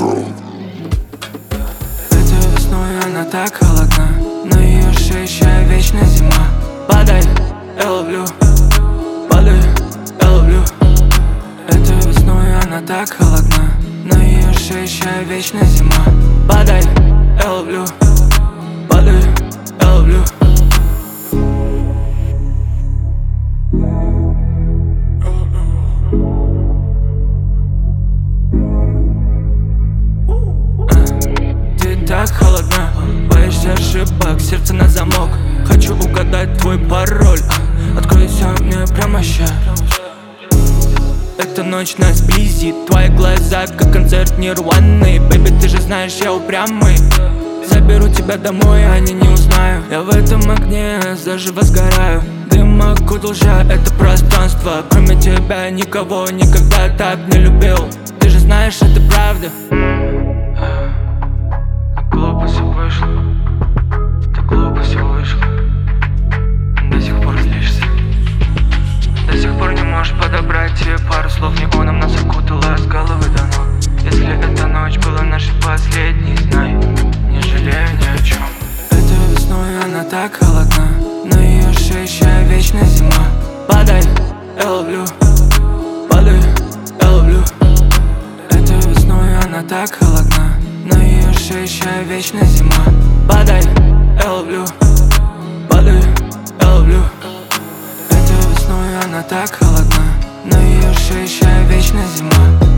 Этой весной она так холодна, на ее шее вечная зима. Падай, я ловлю, падай, я ловлю. Этой весной она так холодна, на ее шее вечная зима. Падай, я ловлю, падай, я ловлю. Так холодно, боишься ошибок, сердце на замок. Хочу угадать твой пароль, откройся мне прямо ща. Эта ночь нас сблизит, твои глаза как концерт Нирваны. Бэйби, ты же знаешь, я упрямый. Заберу тебя домой, они не узнают. Я в этом огне заживо сгораю. Дым окутал это пространство. Кроме тебя никого никогда так не любил. Ты же знаешь, это правда. Глупо все вышло, так глупо все вышло. До сих пор злишься, до сих пор не можешь подобрать тебе пару слов. Неоном нас окутало с головы до ног. Если эта ночь была нашей последней, знай, не жалею ни о чем. Этой весной она так холодна, на ее шее вечная зима. Падай, я ловлю, падай, я ловлю. Этой весной она так холодна, на ее шее вечная зима. Падай, я ловлю, падай, я ловлю. Этой весной она так холодна, на ее шее вечная зима.